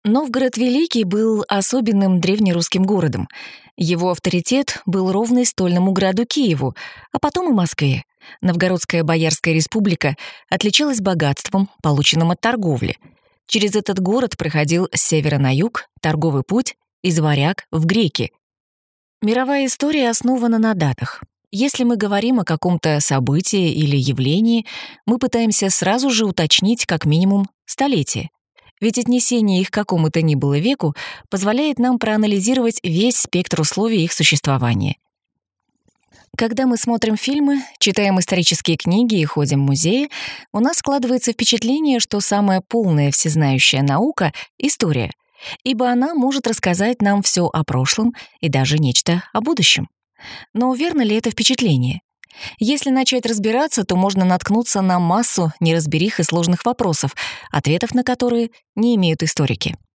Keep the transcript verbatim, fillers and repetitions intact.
Новгород Великий был особенным древнерусским городом. Его авторитет был ровный стольному граду Киеву, а потом и Москве. Новгородская Боярская республика отличалась богатством, полученным от торговли. Через этот город проходил с севера на юг торговый путь из Варяг в Греки. Мировая история основана на датах. Если мы говорим о каком-то событии или явлении, мы пытаемся сразу же уточнить как минимум столетие. Ведь отнесение их к какому-то ни было веку позволяет нам проанализировать весь спектр условий их существования. Когда мы смотрим фильмы, читаем исторические книги и ходим в музеи, у нас складывается впечатление, что самая полная всезнающая наука — история, ибо она может рассказать нам все о прошлом и даже нечто о будущем. Но верно ли это впечатление? Если начать разбираться, то можно наткнуться на массу неразберих и сложных вопросов, ответов на которые не имеют историки.